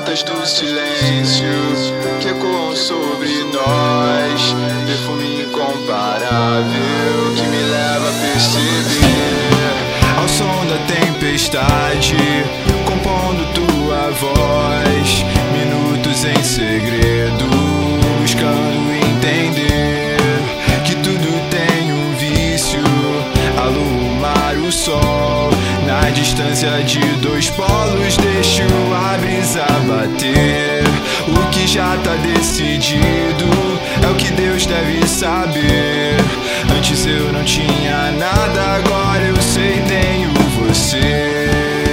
notas do silêncio que ecoam sobre nós, perfume incomparável que me leva a perceber. Ao som da tempestade, compondo tua voz, minutos em segredo, buscando entender que tudo tem um vício, a lua, o mar, o sol. Na distância de dois polos deixo a brisa bater. O que já tá decidido é o que Deus deve saber. Antes eu não tinha nada, agora eu sei, tenho você.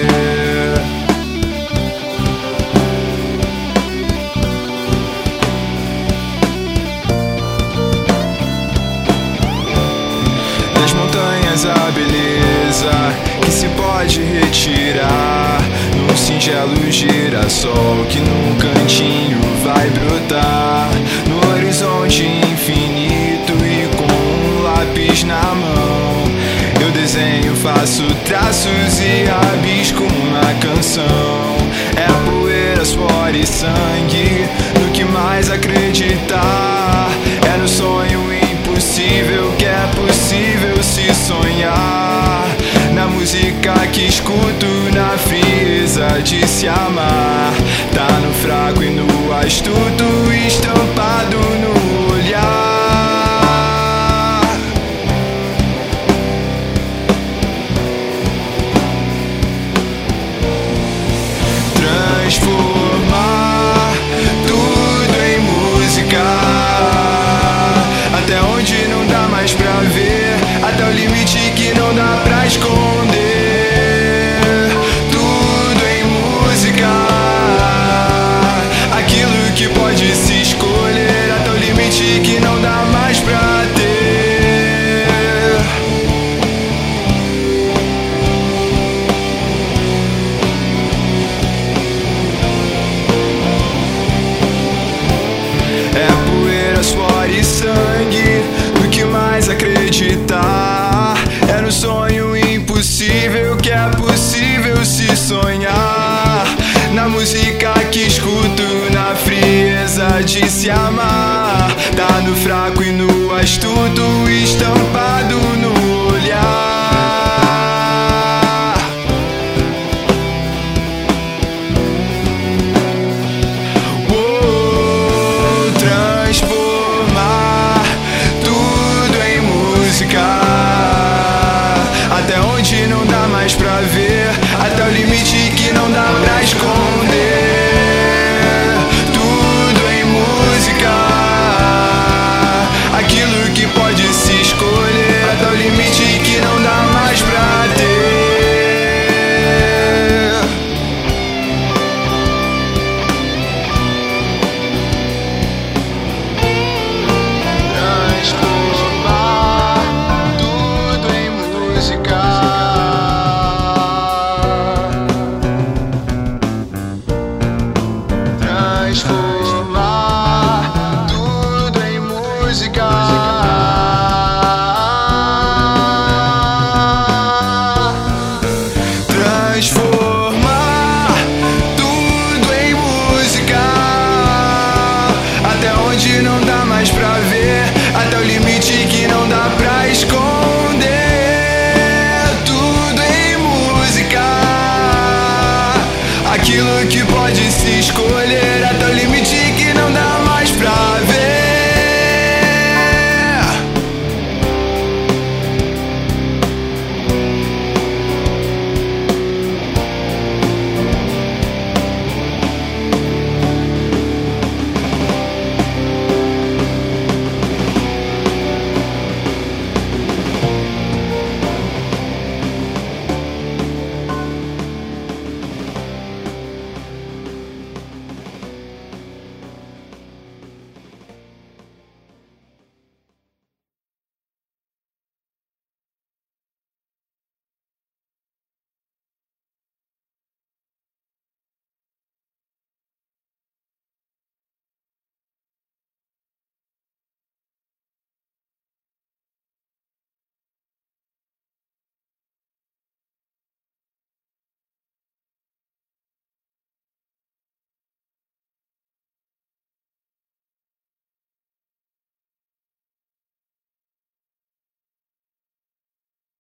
Das montanhas a beleza que se pode retirar num singelo girassol que num cantinho vai brotar no horizonte infinito. E com um lápis na mão eu desenho, faço traços e rabisco uma canção. É poeira, suor e sangue no que mais acreditar. É no sonho impossível que é possível se sonhar. Na música que escuto, na frieza de se amar. Tá no fraco e no astuto, estampado no olhar. Transformar tudo em música, até onde não dá mais pra ver, até o limite que não dá pra esconder. Tudo em música, aquilo que pode se escolher, até o limite que não dá mais pra ter. É poeira, suor e sangue no que mais acreditar. É no sonho impossível que é possível se sonhar. Na música que escuto, na frieza de se amar. Tá no fraco e no astuto, estampado no